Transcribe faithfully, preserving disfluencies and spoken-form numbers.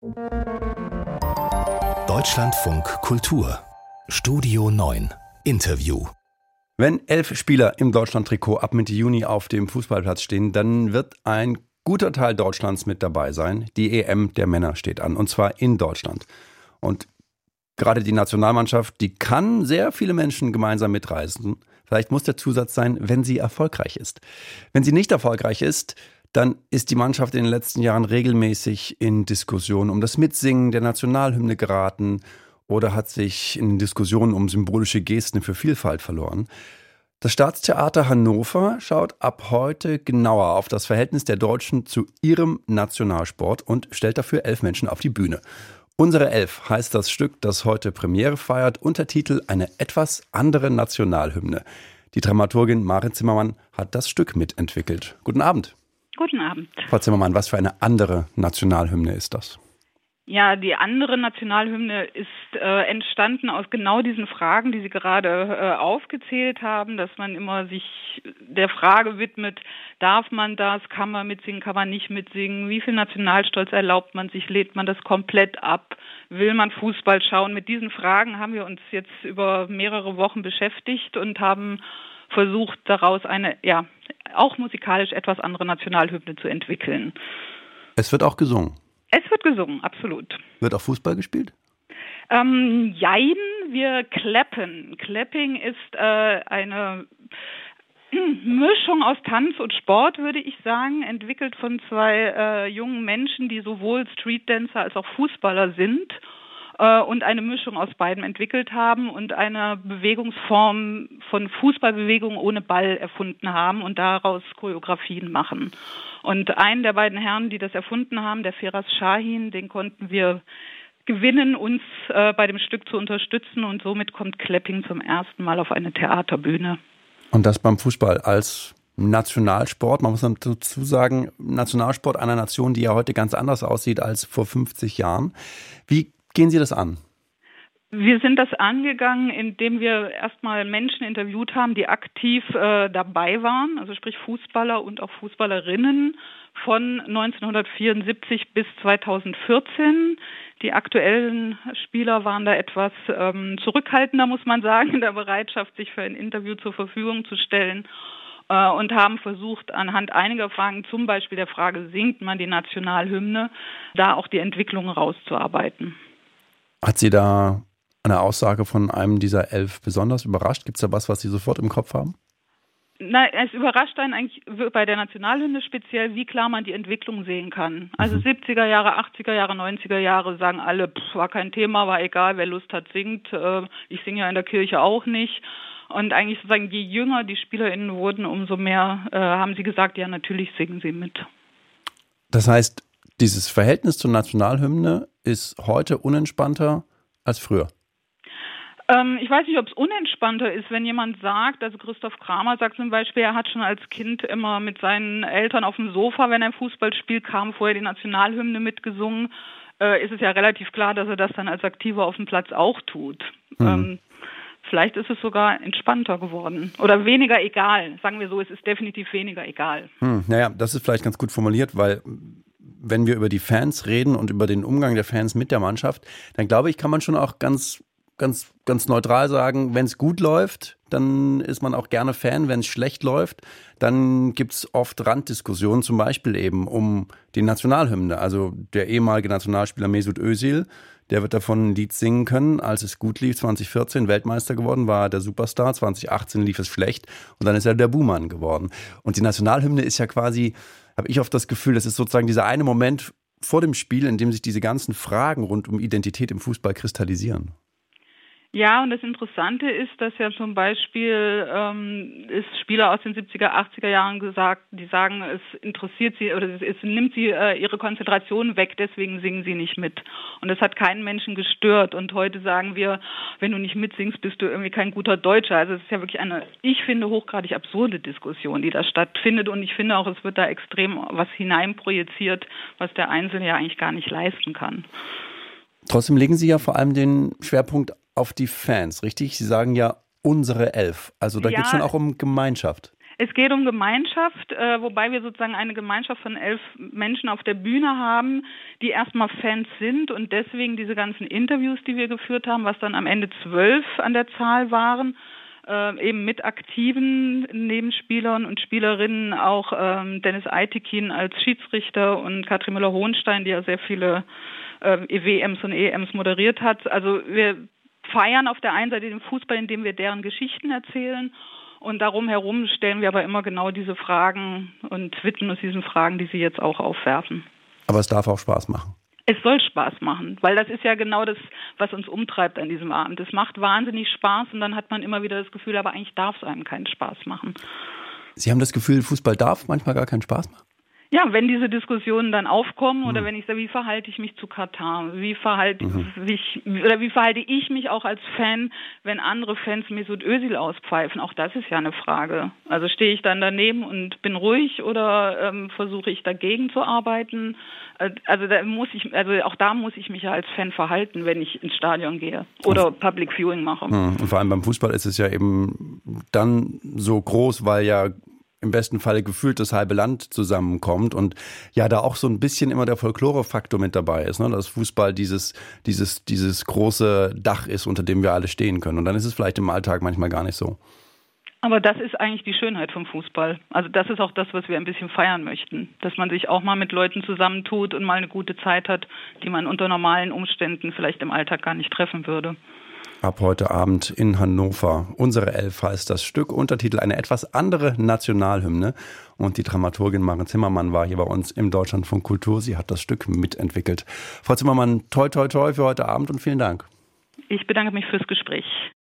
Deutschlandfunk Kultur Studio neun Interview. Wenn elf Spieler im Deutschland-Trikot ab Mitte Juni auf dem Fußballplatz stehen, dann wird ein guter Teil Deutschlands mit dabei sein. Die E M der Männer steht an, und zwar in Deutschland. Und gerade die Nationalmannschaft, die kann sehr viele Menschen gemeinsam mitreisen. Vielleicht muss der Zusatz sein, wenn sie erfolgreich ist. Wenn sie nicht erfolgreich ist, dann ist die Mannschaft in den letzten Jahren regelmäßig in Diskussionen um das Mitsingen der Nationalhymne geraten oder hat sich in Diskussionen um symbolische Gesten für Vielfalt verloren. Das Staatstheater Hannover schaut ab heute genauer auf das Verhältnis der Deutschen zu ihrem Nationalsport und stellt dafür elf Menschen auf die Bühne. Unsere Elf heißt das Stück, das heute Premiere feiert, Untertitel Eine etwas andere Nationalhymne. Die Dramaturgin Maren Zimmermann hat das Stück mitentwickelt. Guten Abend. Guten Abend. Frau Zimmermann, was für eine andere Nationalhymne ist das? Ja, die andere Nationalhymne ist äh, entstanden aus genau diesen Fragen, die Sie gerade äh, aufgezählt haben, dass man immer sich der Frage widmet, darf man das, kann man mitsingen, kann man nicht mitsingen, wie viel Nationalstolz erlaubt man sich, lädt man das komplett ab, will man Fußball schauen? Mit diesen Fragen haben wir uns jetzt über mehrere Wochen beschäftigt und haben versucht, daraus eine, ja, auch musikalisch etwas andere Nationalhymne zu entwickeln. Es wird auch gesungen? Es wird gesungen, absolut. Wird auch Fußball gespielt? Ähm, jein, wir clappen. Clapping ist äh, eine Mischung aus Tanz und Sport, würde ich sagen, entwickelt von zwei äh, jungen Menschen, die sowohl Streetdancer als auch Fußballer sind äh, und eine Mischung aus beidem entwickelt haben und eine Bewegungsform von Fußballbewegung ohne Ball erfunden haben und daraus Choreografien machen. Und einen der beiden Herren, die das erfunden haben, der Feras Shahin, den konnten wir gewinnen, uns äh, bei dem Stück zu unterstützen. Und somit kommt Clapping zum ersten Mal auf eine Theaterbühne. Und das beim Fußball als Nationalsport. Man muss dazu sagen, Nationalsport einer Nation, die ja heute ganz anders aussieht als vor fünfzig Jahren. Wie gehen Sie das an? Wir sind das angegangen, indem wir erstmal Menschen interviewt haben, die aktiv äh, dabei waren, also sprich Fußballer und auch Fußballerinnen von neunzehnhundertvierundsiebzig bis zweitausendvierzehn. Die aktuellen Spieler waren da etwas ähm, zurückhaltender, muss man sagen, in der Bereitschaft, sich für ein Interview zur Verfügung zu stellen äh, und haben versucht, anhand einiger Fragen, zum Beispiel der Frage, singt man die Nationalhymne, da auch die Entwicklung rauszuarbeiten. Hat Sie da eine Aussage von einem dieser elf besonders überrascht? Gibt es da was, was Sie sofort im Kopf haben? Na, es überrascht einen eigentlich bei der Nationalhymne speziell, wie klar man die Entwicklung sehen kann. Also mhm. siebziger Jahre, achtziger Jahre, neunziger Jahre sagen alle, pff, war kein Thema, war egal, wer Lust hat, singt. Äh, ich singe ja in der Kirche auch nicht. Und eigentlich sozusagen, je jünger die SpielerInnen wurden, umso mehr äh, haben sie gesagt, ja, natürlich singen sie mit. Das heißt, dieses Verhältnis zur Nationalhymne ist heute unentspannter als früher? Ähm, ich weiß nicht, ob es unentspannter ist, wenn jemand sagt, also Christoph Kramer sagt zum Beispiel, er hat schon als Kind immer mit seinen Eltern auf dem Sofa, wenn er ein Fußballspiel kam, vorher die Nationalhymne mitgesungen, äh, ist es ja relativ klar, dass er das dann als Aktiver auf dem Platz auch tut. Mhm. Ähm, vielleicht ist es sogar entspannter geworden oder weniger egal. Sagen wir so, es ist definitiv weniger egal. Hm, naja, das ist vielleicht ganz gut formuliert, weil wenn wir über die Fans reden und über den Umgang der Fans mit der Mannschaft, dann glaube ich, kann man schon auch ganz ganz ganz neutral sagen, wenn es gut läuft, dann ist man auch gerne Fan. Wenn es schlecht läuft, dann gibt es oft Randdiskussionen, zum Beispiel eben um die Nationalhymne. Also der ehemalige Nationalspieler Mesut Özil, der wird davon ein Lied singen können. Als es gut lief, zwanzig vierzehn Weltmeister geworden, war der Superstar. zwanzig achtzehn lief es schlecht und dann ist er der Buhmann geworden. Und die Nationalhymne ist ja quasi, habe ich oft das Gefühl, das ist sozusagen dieser eine Moment vor dem Spiel, in dem sich diese ganzen Fragen rund um Identität im Fußball kristallisieren. Ja, und das Interessante ist, dass ja zum Beispiel ähm, ist Spieler aus den siebziger, achtziger Jahren gesagt, die sagen, es interessiert sie oder es, es nimmt sie äh, ihre Konzentration weg, deswegen singen sie nicht mit. Und das hat keinen Menschen gestört. Und heute sagen wir, wenn du nicht mitsingst, bist du irgendwie kein guter Deutscher. Also es ist ja wirklich eine, ich finde, hochgradig absurde Diskussion, die da stattfindet. Und ich finde auch, es wird da extrem was hineinprojiziert, was der Einzelne ja eigentlich gar nicht leisten kann. Trotzdem legen Sie ja vor allem den Schwerpunkt auf die Fans, richtig? Sie sagen ja unsere Elf. Also da ja, geht es schon auch um Gemeinschaft. Es geht um Gemeinschaft, äh, wobei wir sozusagen eine Gemeinschaft von elf Menschen auf der Bühne haben, die erstmal Fans sind und deswegen diese ganzen Interviews, die wir geführt haben, was dann am Ende zwölf an der Zahl waren, äh, eben mit aktiven Nebenspielern und Spielerinnen, auch ähm, Dennis Eitekin als Schiedsrichter und Katrin Müller-Hohenstein, die ja sehr viele äh, W Ms und E Ms moderiert hat. Also wir feiern auf der einen Seite den Fußball, indem wir deren Geschichten erzählen. Und darum herum stellen wir aber immer genau diese Fragen und widmen uns diesen Fragen, die Sie jetzt auch aufwerfen. Aber es darf auch Spaß machen. Es soll Spaß machen, weil das ist ja genau das, was uns umtreibt an diesem Abend. Es macht wahnsinnig Spaß und dann hat man immer wieder das Gefühl, aber eigentlich darf es einem keinen Spaß machen. Sie haben das Gefühl, Fußball darf manchmal gar keinen Spaß machen? Ja, wenn diese Diskussionen dann aufkommen oder mhm. wenn ich sage, wie verhalte ich mich zu Katar, wie verhalte mhm. ich oder wie verhalte ich mich auch als Fan, wenn andere Fans Mesut Özil auspfeifen, auch das ist ja eine Frage. Also stehe ich dann daneben und bin ruhig oder ähm, versuche ich dagegen zu arbeiten? Also da muss ich, also auch da muss ich mich ja als Fan verhalten, wenn ich ins Stadion gehe oder und, Public Viewing mache. Und vor allem beim Fußball ist es ja eben dann so groß, weil ja im besten Fall gefühlt das halbe Land zusammenkommt und ja, da auch so ein bisschen immer der Folklore-Faktor mit dabei ist, ne? Dass Fußball dieses, dieses, dieses große Dach ist, unter dem wir alle stehen können. Und dann ist es vielleicht im Alltag manchmal gar nicht so. Aber das ist eigentlich die Schönheit vom Fußball. Also das ist auch das, was wir ein bisschen feiern möchten. Dass man sich auch mal mit Leuten zusammentut und mal eine gute Zeit hat, die man unter normalen Umständen vielleicht im Alltag gar nicht treffen würde. Ab heute Abend in Hannover. Unsere Elf heißt das Stück. Untertitel eine etwas andere Nationalhymne. Und die Dramaturgin Maren Zimmermann war hier bei uns im Deutschlandfunk Kultur. Sie hat das Stück mitentwickelt. Frau Zimmermann, toi toi toi für heute Abend und vielen Dank. Ich bedanke mich fürs Gespräch.